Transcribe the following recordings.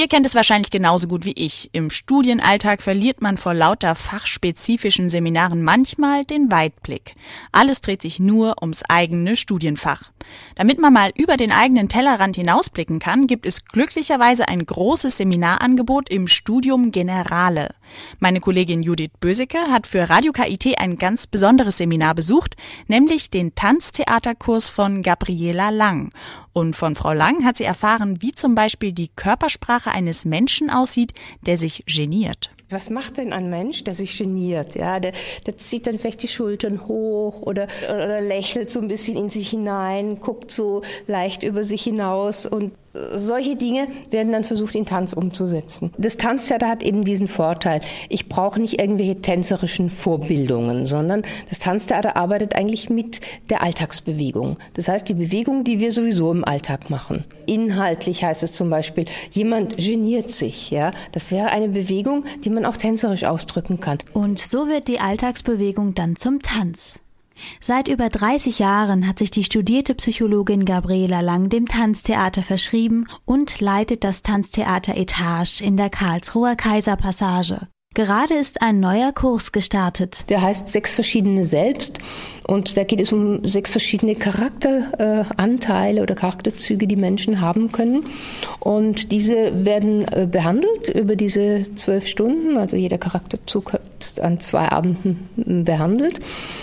Ihr kennt es wahrscheinlich genauso gut wie ich. Im Studienalltag verliert man vor lauter fachspezifischen Seminaren manchmal den Weitblick. Alles dreht sich nur ums eigene Studienfach. Damit man mal über den eigenen Tellerrand hinausblicken kann, gibt es glücklicherweise ein großes Seminarangebot im Studium Generale. Meine Kollegin Judith Böseke hat für Radio KIT ein ganz besonderes Seminar besucht, nämlich den Tanztheaterkurs von Gabriela Lang. Und von Frau Lang hat sie erfahren, wie zum Beispiel die Körpersprache eines Menschen aussieht, der sich geniert. Was macht denn ein Mensch, der sich geniert? Ja, der zieht dann vielleicht die Schultern hoch oder lächelt so ein bisschen in sich hinein, guckt so leicht über sich hinaus und solche Dinge werden dann versucht, in Tanz umzusetzen. Das Tanztheater hat eben diesen Vorteil. Ich brauche nicht irgendwelche tänzerischen Vorbildungen, sondern das Tanztheater arbeitet eigentlich mit der Alltagsbewegung. Das heißt, die Bewegung, die wir sowieso im Alltag machen. Inhaltlich heißt es zum Beispiel, jemand geniert sich. Ja, das wäre eine Bewegung, die man auch tänzerisch ausdrücken kann. Und so wird die Alltagsbewegung dann zum Tanz. Seit über 30 Jahren hat sich die studierte Psychologin Gabriela Lang dem Tanztheater verschrieben und leitet das Tanztheater Etage in der Karlsruher Kaiserpassage. Gerade ist ein neuer Kurs gestartet. Der heißt 6 verschiedene Selbst und da geht es um 6 verschiedene Charakteranteile oder Charakterzüge, die Menschen haben können. Und diese werden behandelt über diese 12 Stunden, also jeder Charakterzug wird an 2 Abenden behandelt.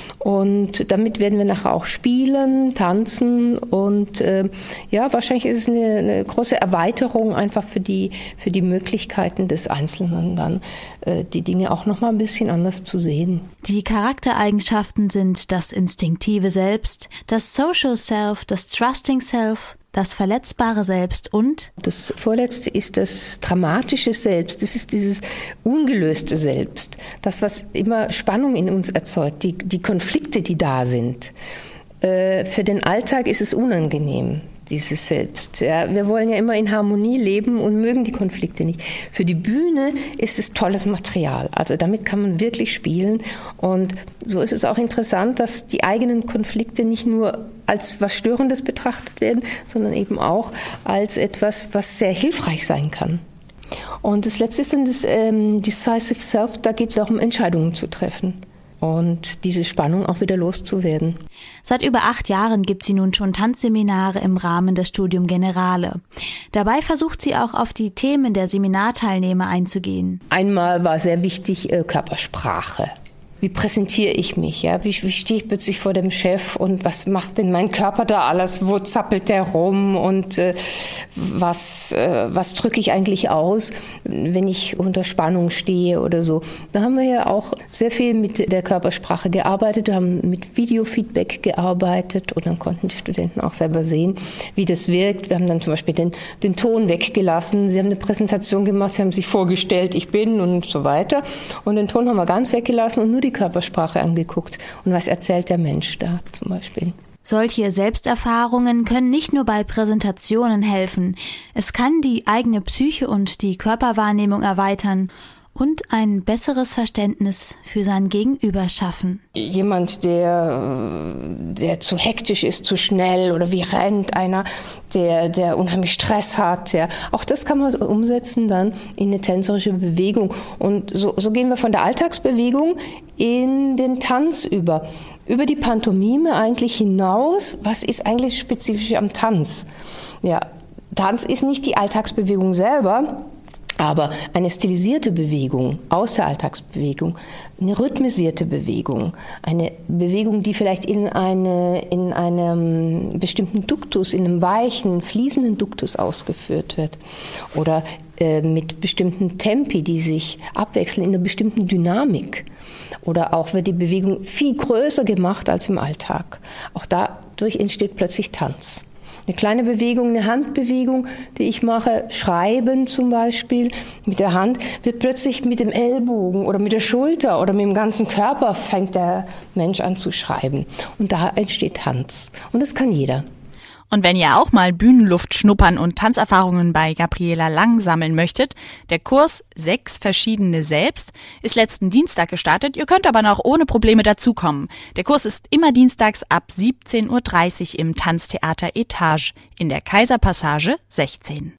Und damit werden wir nachher auch spielen, tanzen und wahrscheinlich ist es eine große Erweiterung einfach für die Möglichkeiten des Einzelnen dann, die Dinge auch noch mal ein bisschen anders zu sehen. Die Charaktereigenschaften sind das instinktive Selbst, das Social Self, das Trusting Self, das verletzbare Selbst und das Vorletzte ist das dramatische Selbst. Das ist dieses ungelöste Selbst. Das, was immer Spannung in uns erzeugt, die Konflikte, die da sind. Für den Alltag ist es unangenehm, dieses Selbst. Ja, wir wollen ja immer in Harmonie leben und mögen die Konflikte nicht. Für die Bühne ist es tolles Material. Also damit kann man wirklich spielen. Und so ist es auch interessant, dass die eigenen Konflikte nicht nur als was Störendes betrachtet werden, sondern eben auch als etwas, was sehr hilfreich sein kann. Und das Letzte ist dann das Decisive Self. Da geht es auch um Entscheidungen zu treffen. Und diese Spannung auch wieder loszuwerden. Seit über 8 Jahren gibt sie nun schon Tanzseminare im Rahmen des Studium Generale. Dabei versucht sie auch auf die Themen der Seminarteilnehmer einzugehen. Einmal war sehr wichtig Körpersprache. Wie präsentiere ich mich? Ja? Wie stehe ich plötzlich vor dem Chef und was macht denn mein Körper da alles? Wo zappelt der rum und was drücke ich eigentlich aus, wenn ich unter Spannung stehe oder so? Da haben wir ja auch sehr viel mit der Körpersprache gearbeitet, wir haben mit Videofeedback gearbeitet und dann konnten die Studenten auch selber sehen, wie das wirkt. Wir haben dann zum Beispiel den Ton weggelassen. Sie haben eine Präsentation gemacht, sie haben sich vorgestellt, ich bin und so weiter. Und den Ton haben wir ganz weggelassen und nur die Körpersprache angeguckt. Und was erzählt der Mensch da zum Beispiel? Solche Selbsterfahrungen können nicht nur bei Präsentationen helfen. Es kann die eigene Psyche und die Körperwahrnehmung erweitern und ein besseres Verständnis für sein Gegenüber schaffen. Jemand, der zu hektisch ist, zu schnell oder wie rennt einer, der unheimlich Stress hat, ja. Auch das kann man umsetzen dann in eine tänzerische Bewegung. Und so gehen wir von der Alltagsbewegung in den Tanz über die Pantomime eigentlich hinaus. Was ist eigentlich spezifisch am Tanz? Ja, Tanz ist nicht die Alltagsbewegung selber, aber eine stilisierte Bewegung aus der Alltagsbewegung, eine rhythmisierte Bewegung, eine Bewegung, die vielleicht in einem bestimmten Duktus, in einem weichen, fließenden Duktus ausgeführt wird oder mit bestimmten Tempi, die sich abwechseln in einer bestimmten Dynamik. Oder auch wird die Bewegung viel größer gemacht als im Alltag. Auch dadurch entsteht plötzlich Tanz. Eine kleine Bewegung, eine Handbewegung, die ich mache, schreiben zum Beispiel mit der Hand, wird plötzlich mit dem Ellbogen oder mit der Schulter oder mit dem ganzen Körper fängt der Mensch an zu schreiben. Und da entsteht Tanz. Und das kann jeder. Und wenn ihr auch mal Bühnenluft schnuppern und Tanzerfahrungen bei Gabriela Lang sammeln möchtet, der Kurs 6 verschiedene Selbst ist letzten Dienstag gestartet. Ihr könnt aber noch ohne Probleme dazukommen. Der Kurs ist immer dienstags ab 17:30 Uhr im Tanztheater Etage in der Kaiserpassage 16.